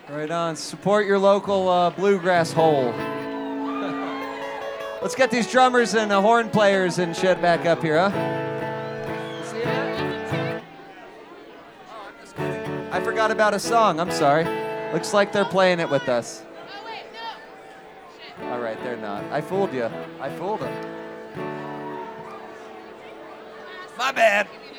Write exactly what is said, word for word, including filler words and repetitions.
Right on. Support your local uh, bluegrass hole. Let's get these drummers and uh, horn players and shit back up here, huh? See ya. Oh, I'm just kidding. I forgot about a song. I'm sorry. Looks like they're playing it with us. Oh, wait, no. Shit. All right, they're not. I fooled you. I fooled them. My bad.